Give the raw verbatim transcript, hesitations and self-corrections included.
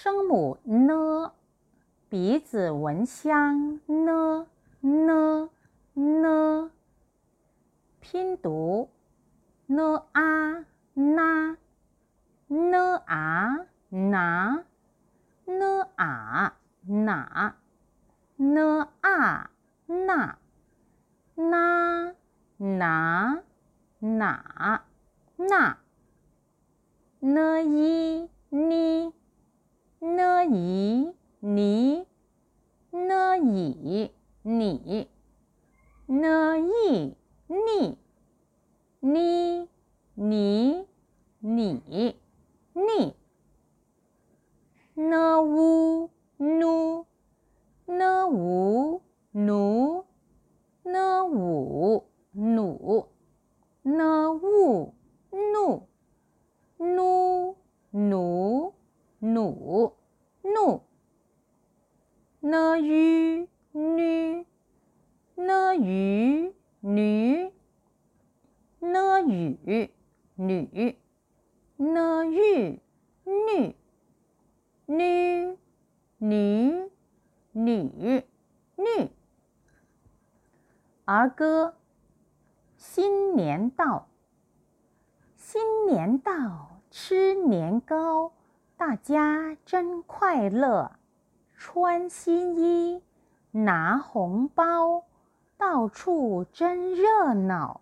声母呢，鼻子闻香呢呢呢，拼读呢啊那呢啊拿呢啊哪呢啊那那拿哪那呢一你呢一你呢以你呢一你你你你你呢乌nu呢无奴呢五努呢物怒nu努努怒呢鱼女呢鱼女呢语女呢玉女女女女女。儿歌：新年到，新年到，吃年糕，大家真快乐，穿新衣，拿红包，到处真热闹。